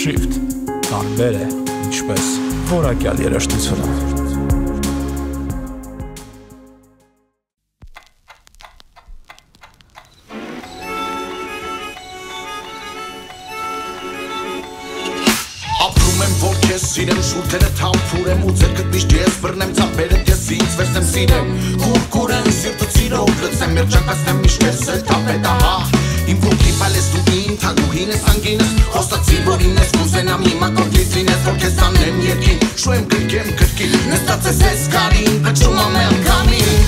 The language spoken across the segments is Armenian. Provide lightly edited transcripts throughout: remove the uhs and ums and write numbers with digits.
Shift տարբեր է ինչպես որակյալ երաժշտությունը։ Ապրում եմ որ քեզ սիրեմ շուրթերը թափուրեմ ու ձերքդ միշտ ես բռնեմ ծապերդ ես ինձ վերցնեմ սիրեմ կուրկուրեն սիրտը ծիրով լծեմ երջանկացնեմ միշտ ես էլ թափետ ահա իմ ոգի պալես դու իմ թագուհին ես անգինս խոստացի որ ինձ կուզենամ հիմա կողքից լինես որ քեզ անեմ երկին շուեմ գրկեմ գրկին նստած ես ես կարին փչում ամեն կամին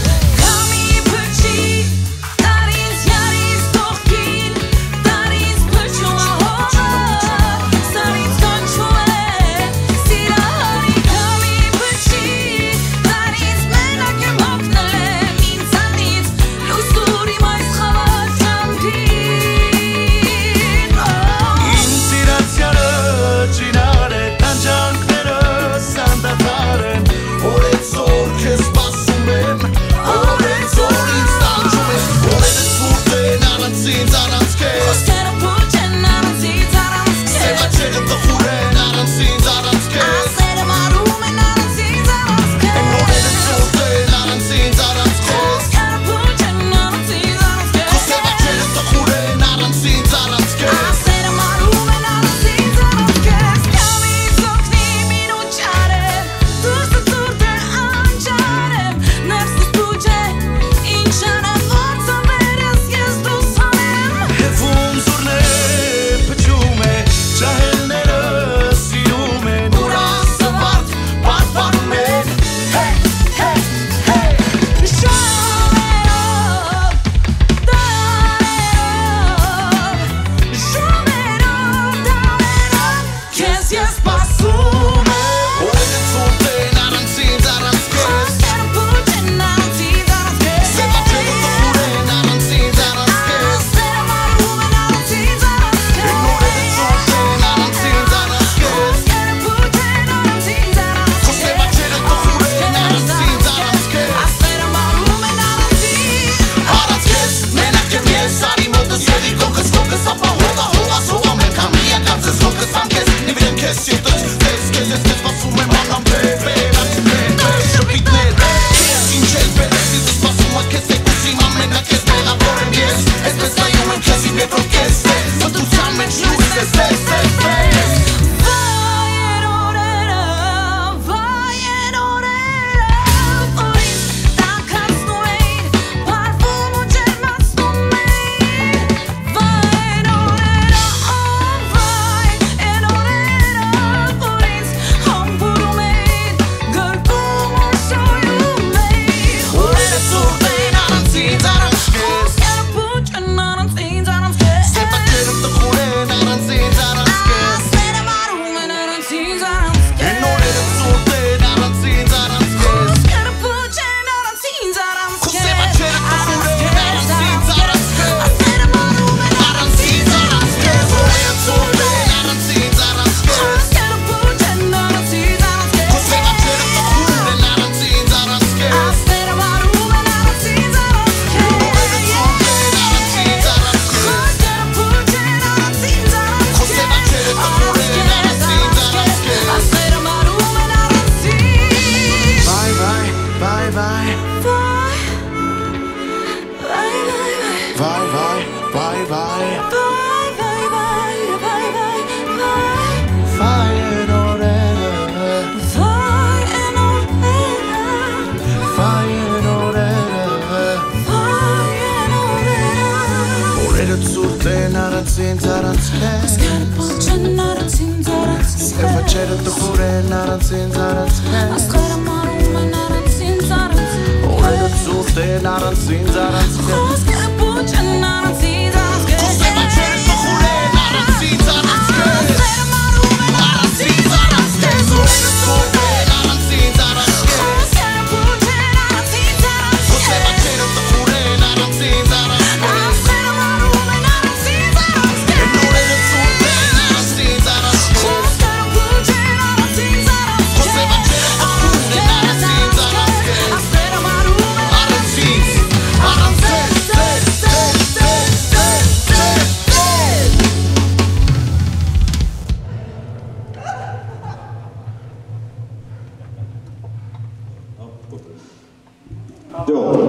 Jo.